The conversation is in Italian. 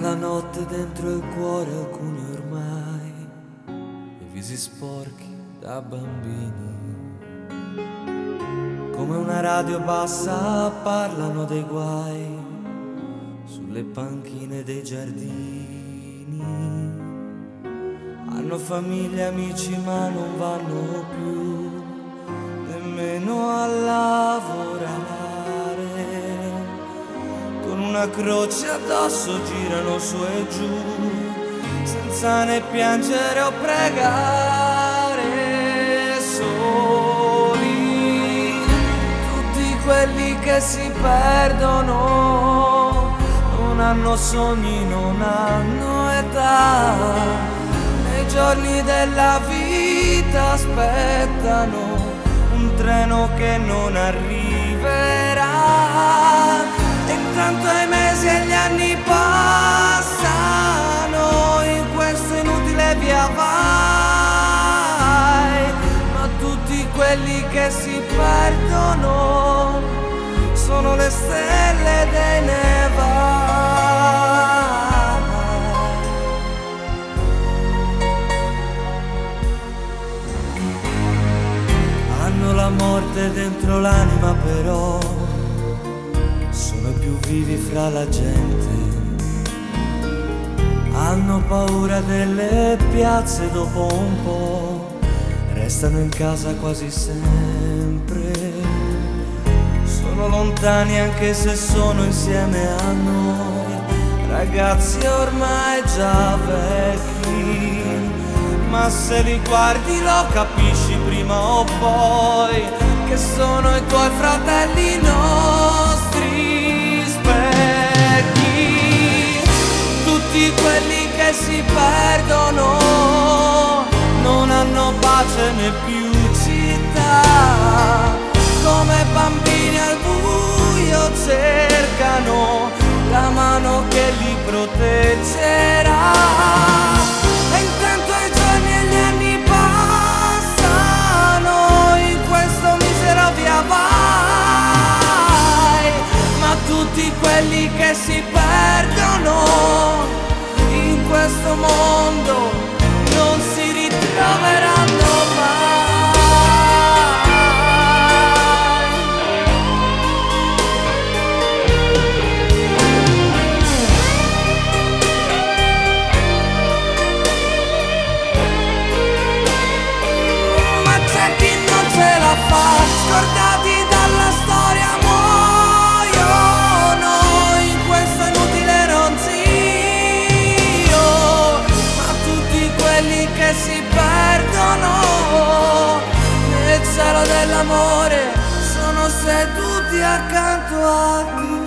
la notte dentro il cuore, alcuni ormai, e visi sporchi da bambini. Come una radio bassa parlano dei guai sulle panchine dei giardini. Hanno famiglie, amici, ma non vanno più nemmeno a lavorare. Con una croce addosso girano su e giù, senza né piangere o pregare, soli. Tutti quelli che si perdono non hanno sogni, non hanno età. Nei giorni della vita aspettano un treno che non arriverà. E intanto i mesi e gli anni passano in questo inutile via vai. Ma tutti quelli che si perdono sono le stelle dei nevai. Hanno la morte dentro l'anima, però sono i più vivi fra la gente. Hanno paura delle piazze, dopo un po' restano in casa quasi sempre. Sono lontani anche se sono insieme a noi, ragazzi ormai già vecchi. Ma se li guardi lo capisci prima o poi, che sono i tuoi fratelli, nostri specchi. Tutti quelli che si perdono non hanno pace né più città. Come bambini al buio cercano la mano che li proteggerà. E intanto i giorni e gli anni passano in questo misero via vai. Ma tutti quelli che si perdono in questo mondo non si ritroveranno mai. Scordati dalla storia muoiono in questo inutile ronzio. Ma tutti quelli che si perdono nel cielo dell'amore sono seduti accanto a te.